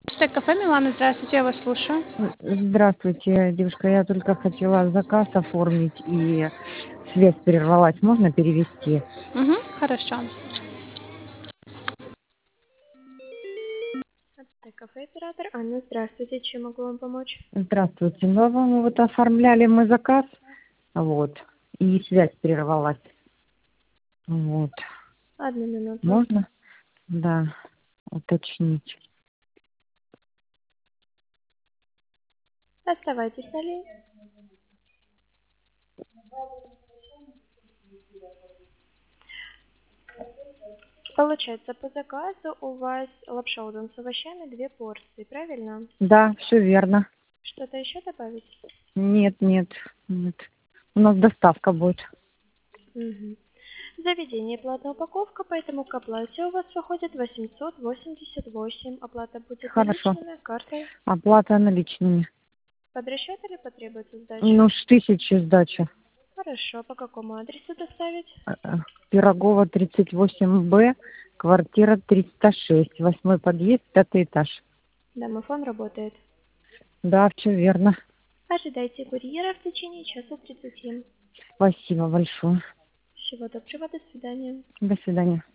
Что, кафе Милана, здравствуйте, я вас слушаю. Здравствуйте, девушка. Я только хотела заказ оформить и связь прервалась. Можно перевести? Угу, хорошо. Кафе оператор Анна, здравствуйте, чем могу вам помочь? Здравствуйте. Ну, вот оформляли мы заказ, вот, и связь прервалась. Вот. Одну минуту. Можно? Да, уточнить. Оставайтесь на линии. Получается, по заказу у вас лапша удон с овощами 2 порции, правильно? Да, все верно. Что-то еще добавить? Нет, нет, нет. У нас доставка будет. Угу. Заведение платная упаковка, поэтому к оплате у вас выходит 888. Оплата будет Хорошо. наличными, картой. Оплата наличными. Под расчет или потребуется сдача? Ну, 1000 сдача. Хорошо, по какому адресу доставить? Пирогова, 38Б, квартира 306, 8-й подъезд, 5-й этаж. Домофон работает. Да, все верно. Ожидайте курьера в течение часа 30. Спасибо большое. Всего доброго, до свидания. До свидания.